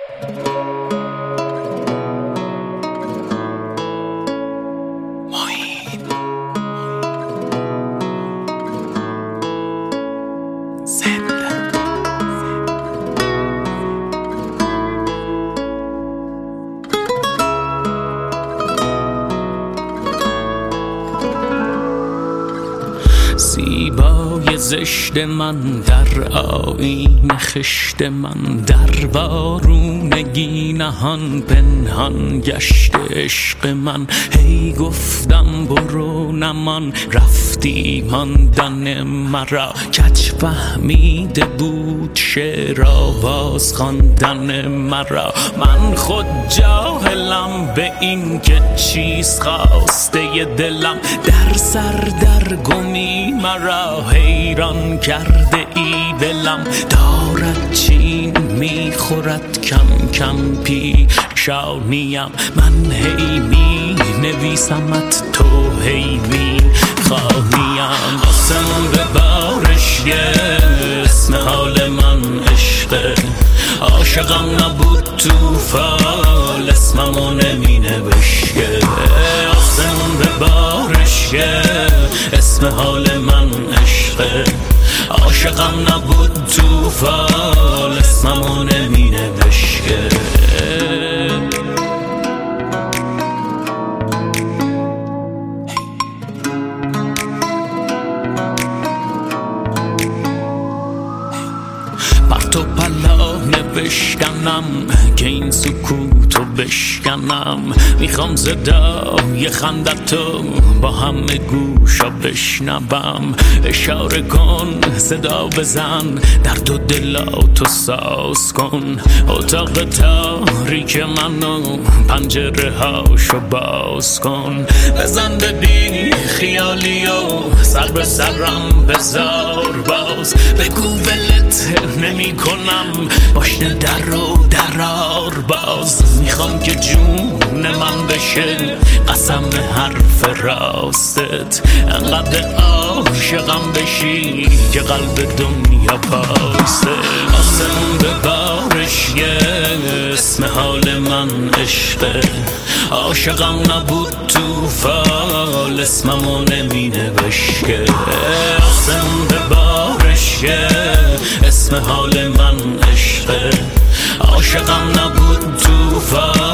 زیبای زشت من در آیین خشت من، در وارونگی نهان پنهان گشت عشق من. هی گفتم برو نمان، رفتی ماندن مرا. کج فهمیده بود شعر آواز خواندن مرا. من خود جاهلم به این که چیز خواسته دلم. در سر در گمی مرا حیران کرده ای دلم. دارد چین میخورد کم کم پیشانیم. من هی می نویسمت، تو هی می خوانیم. آسمون به بارش اسم حال من عشقه. عاشقم نبود تو فال، اسممو نمی نوشته. آسمون به بارش اسم حال من عشقه. عاشقم نبود تو فال، اسممو نمی نوشته. بر تو پلانه بشکنم که این سکوتو بشکنم. میخوام صدای خندتو با همه گوشا بشنوم. اشاره کن، صدا بزن، درد و دلاتو ساز کن. اتاق تاریک منو پنجره هاشو باز کن. بزن به بی خیالی و سر به سرم بذار باز. بگو ولت نمی کنم، باشن در رو درار باز. میخوام که جون من بشه قسم حرف راستت. انقدر عاشقم بشی که قلب دنیا پاسه. آسمون به بارش اسم حال من عشقه. عاشقم نبود تو فال، اسممو نمی نوشته. آسمون به بارش اسم حال من عشقه. عاشقم نبود تو فال،